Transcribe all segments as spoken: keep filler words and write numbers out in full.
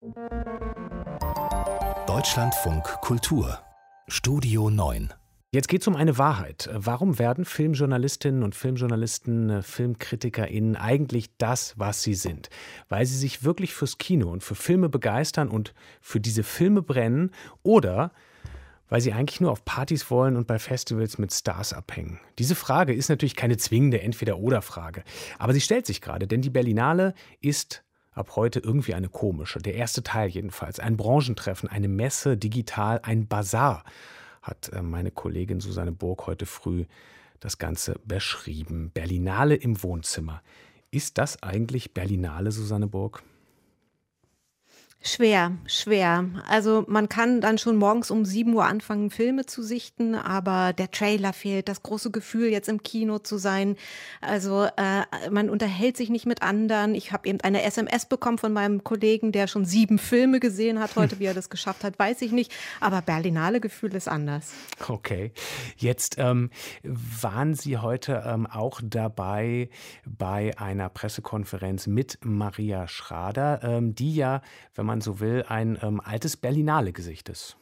Deutschlandfunk Kultur Studio neun. Jetzt geht es um eine Wahrheit. Warum werden Filmjournalistinnen und Filmjournalisten, FilmkritikerInnen eigentlich das, was sie sind? Weil sie sich wirklich fürs Kino und für Filme begeistern und für diese Filme brennen, oder weil sie eigentlich nur auf Partys wollen und bei Festivals mit Stars abhängen? Diese Frage ist natürlich keine zwingende Entweder-oder-Frage. Aber sie stellt sich gerade, denn die Berlinale ist ab heute irgendwie eine komische. Der erste Teil jedenfalls. Ein Branchentreffen, eine Messe, digital, ein Bazar, hat meine Kollegin Susanne Burg heute früh das Ganze beschrieben. Berlinale im Wohnzimmer. Ist das eigentlich Berlinale, Susanne Burg? Schwer, schwer. Also man kann dann schon morgens um sieben Uhr anfangen, Filme zu sichten, aber der Trailer fehlt, das große Gefühl, jetzt im Kino zu sein. Also äh, man unterhält sich nicht mit anderen. Ich habe eben eine S M S bekommen von meinem Kollegen, der schon sieben Filme gesehen hat. Heute, wie er das geschafft hat, weiß ich nicht. Aber Berlinale-Gefühl ist anders. Okay. Jetzt ähm, waren Sie heute ähm, auch dabei bei einer Pressekonferenz mit Maria Schrader, ähm, die ja, wenn man man so will, ein ähm, altes Berlinale-Gesicht ist.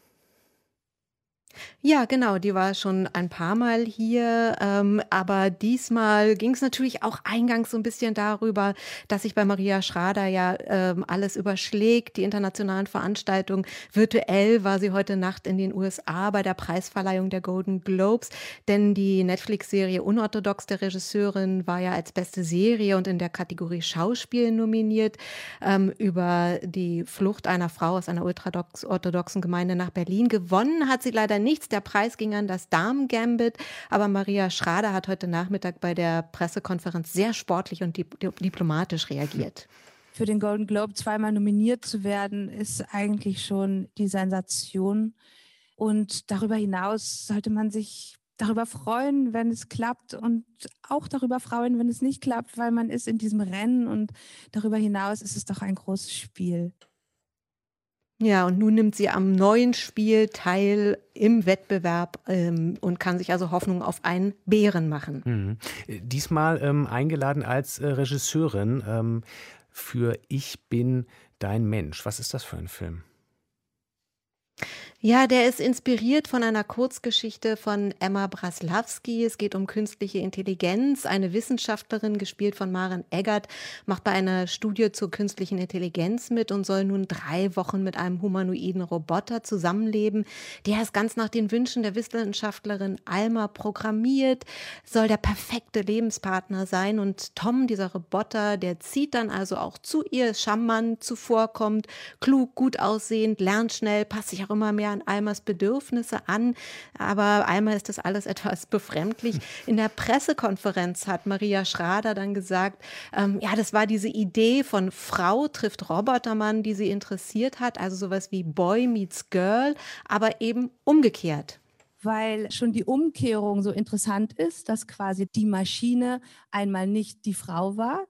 Ja, genau, die war schon ein paar Mal hier, ähm, aber diesmal ging es natürlich auch eingangs so ein bisschen darüber, dass sich bei Maria Schrader ja ähm, alles überschlägt, die internationalen Veranstaltungen. Virtuell war sie heute Nacht in den U S A bei der Preisverleihung der Golden Globes, denn die Netflix-Serie Unorthodox der Regisseurin war ja als beste Serie und in der Kategorie Schauspiel nominiert. Ähm, über die Flucht einer Frau aus einer ultraorthodoxen Gemeinde nach Berlin. Gewonnen hat sie leider nichts. Der Preis ging an das Damen-Gambit, aber Maria Schrader hat heute Nachmittag bei der Pressekonferenz sehr sportlich und dip- diplomatisch reagiert. Für den Golden Globe zweimal nominiert zu werden, ist eigentlich schon die Sensation. Und darüber hinaus sollte man sich darüber freuen, wenn es klappt, und auch darüber freuen, wenn es nicht klappt, weil man ist in diesem Rennen, und darüber hinaus ist es doch ein großes Spiel. Ja, und nun nimmt sie am neuen Spiel teil im Wettbewerb ähm, und kann sich also Hoffnung auf einen Bären machen. Mhm. Diesmal ähm, eingeladen als äh, Regisseurin ähm, für Ich bin dein Mensch. Was ist das für ein Film? Ja, der ist inspiriert von einer Kurzgeschichte von Emma Braslawski. Es geht um künstliche Intelligenz. Eine Wissenschaftlerin, gespielt von Maren Eggert, macht bei einer Studie zur künstlichen Intelligenz mit und soll nun drei Wochen mit einem humanoiden Roboter zusammenleben. Der ist ganz nach den Wünschen der Wissenschaftlerin Alma programmiert, soll der perfekte Lebenspartner sein. Und Tom, dieser Roboter, der zieht dann also auch zu ihr, ist charmant, zuvorkommt, klug, gut aussehend, lernt schnell, passt sich auch immer mehr an Almas Bedürfnisse an, aber Alma ist das alles etwas befremdlich. In der Pressekonferenz hat Maria Schrader dann gesagt, ähm, ja, das war diese Idee von Frau trifft Robotermann, die sie interessiert hat, also sowas wie Boy meets Girl, aber eben umgekehrt. Weil schon die Umkehrung so interessant ist, dass quasi die Maschine einmal nicht die Frau war.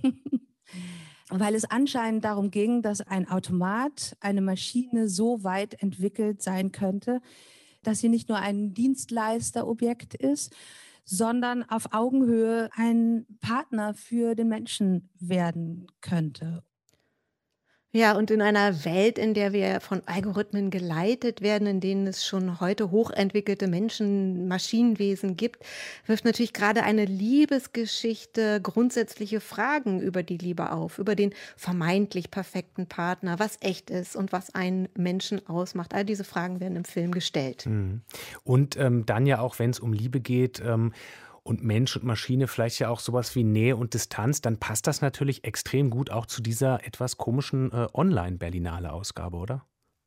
Weil es anscheinend darum ging, dass ein Automat, eine Maschine so weit entwickelt sein könnte, dass sie nicht nur ein Dienstleisterobjekt ist, sondern auf Augenhöhe ein Partner für den Menschen werden könnte. Ja, und in einer Welt, in der wir von Algorithmen geleitet werden, in denen es schon heute hochentwickelte Menschen, Maschinenwesen gibt, wirft natürlich gerade eine Liebesgeschichte grundsätzliche Fragen über die Liebe auf, über den vermeintlich perfekten Partner, was echt ist und was einen Menschen ausmacht. All diese Fragen werden im Film gestellt. Mhm. Und ähm, dann ja auch, wenn es um Liebe geht, ähm, und Mensch und Maschine, vielleicht ja auch sowas wie Nähe und Distanz, dann passt das natürlich extrem gut auch zu dieser etwas komischen äh, Online-Berlinale-Ausgabe, oder?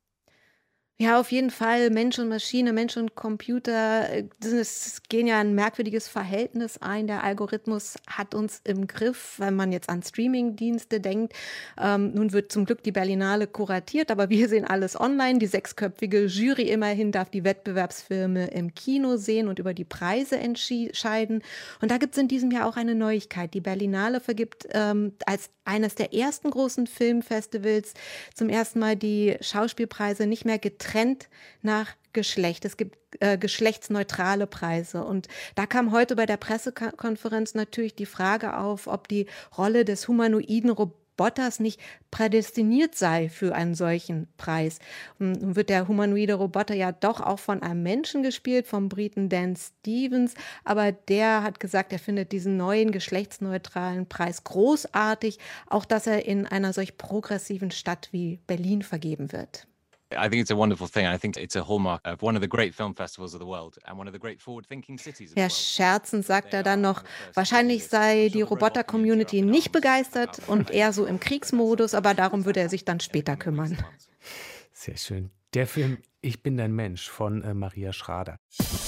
Ja, auf jeden Fall. Mensch und Maschine, Mensch und Computer, äh, das gehen ja ein merkwürdiges Verhältnis ein. Der Algorithmus hat uns im Griff, wenn man jetzt an Streamingdienste denkt. Ähm, nun wird zum Glück die Berlinale kuratiert, aber wir sehen alles online. Die sechsköpfige Jury immerhin darf die Wettbewerbsfilme im Kino sehen und über die Preise entscheiden. Und da gibt es in diesem Jahr auch eine Neuigkeit. Die Berlinale vergibt ähm, als eines der ersten großen Filmfestivals zum ersten Mal die Schauspielpreise nicht mehr getrennt nach Geschlecht. Es gibt äh, geschlechtsneutrale Preise. Und da kam heute bei der Pressekonferenz natürlich die Frage auf, ob die Rolle des humanoiden Roboters Roboters nicht prädestiniert sei für einen solchen Preis. Nun wird der humanoide Roboter ja doch auch von einem Menschen gespielt, vom Briten Dan Stevens, aber der hat gesagt, er findet diesen neuen geschlechtsneutralen Preis großartig, auch dass er in einer solch progressiven Stadt wie Berlin vergeben wird. I think it's a wonderful thing. I think it's a hallmark of one of the great film festivals of the world and one of the great forward-thinking cities of the Ja, world. scherzend sagt er dann noch, wahrscheinlich sei die Roboter-Community nicht begeistert und eher so im Kriegsmodus, aber darum würde er sich dann später kümmern. Sehr schön. Der Film Ich bin dein Mensch von äh, Maria Schrader.